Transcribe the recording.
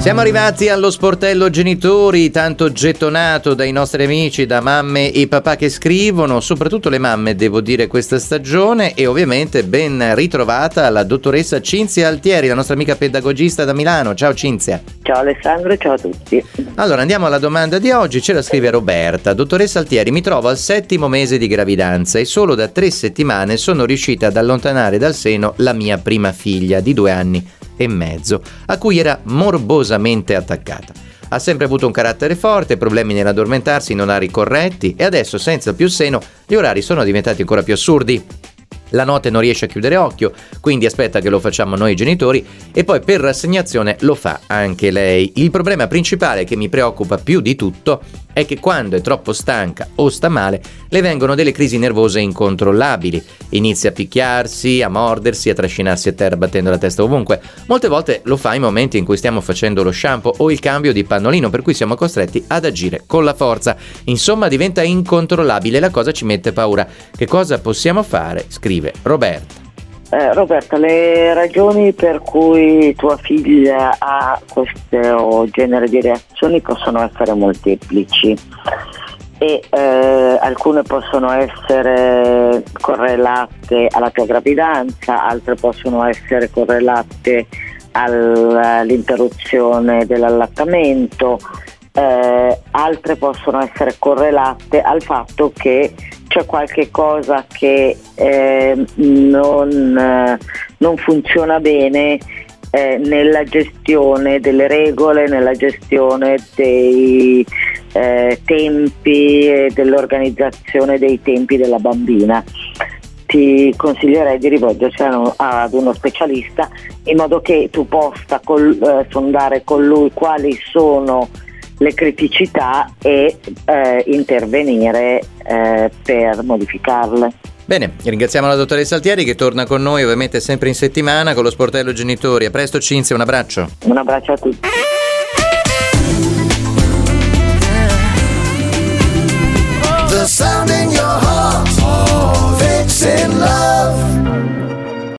Siamo arrivati allo sportello genitori, tanto gettonato dai nostri amici, da mamme e papà che scrivono, soprattutto le mamme, devo dire, questa stagione, e ovviamente ben ritrovata la dottoressa Cinzia Altieri, la nostra amica pedagogista da Milano. Ciao Cinzia. Ciao Alessandro, ciao a tutti. Allora andiamo alla domanda di oggi, ce la scrive Roberta. Dottoressa Altieri, mi trovo al 7° mese di gravidanza e solo da 3 settimane sono riuscita ad allontanare dal seno la mia prima figlia di 2 anni e mezzo, a cui era morbosamente attaccata. Ha sempre avuto un carattere forte, problemi nell'addormentarsi in orari corretti e adesso, senza più seno, gli orari sono diventati ancora più assurdi. La notte non riesce a chiudere occhio, quindi aspetta che lo facciamo noi genitori e poi per rassegnazione lo fa anche lei. Il problema principale che mi preoccupa più di tutto è che quando è troppo stanca o sta male le vengono delle crisi nervose incontrollabili. Inizia a picchiarsi, a mordersi, a trascinarsi a terra battendo la testa ovunque. Molte volte lo fa in momenti in cui stiamo facendo lo shampoo o il cambio di pannolino, per cui siamo costretti ad agire con la forza. Insomma, diventa incontrollabile, la cosa ci mette paura. Che cosa possiamo fare? Scrive Roberta. Roberta, le ragioni per cui tua figlia ha questo genere di reazioni possono essere molteplici e alcune possono essere correlate alla tua gravidanza, altre possono essere correlate all'interruzione dell'allattamento, altre possono essere correlate al fatto che c'è qualche cosa che non funziona bene nella gestione delle regole, nella gestione dei tempi e dell'organizzazione dei tempi della bambina. Ti consiglierei di rivolgersi ad uno specialista in modo che tu possa sondare con lui quali sono le criticità e intervenire per modificarle. Bene, ringraziamo la dottoressa Altieri che torna con noi ovviamente sempre in settimana con lo sportello genitori. A presto Cinzia, un abbraccio. Un abbraccio a tutti. The sound in your heart, fixing love.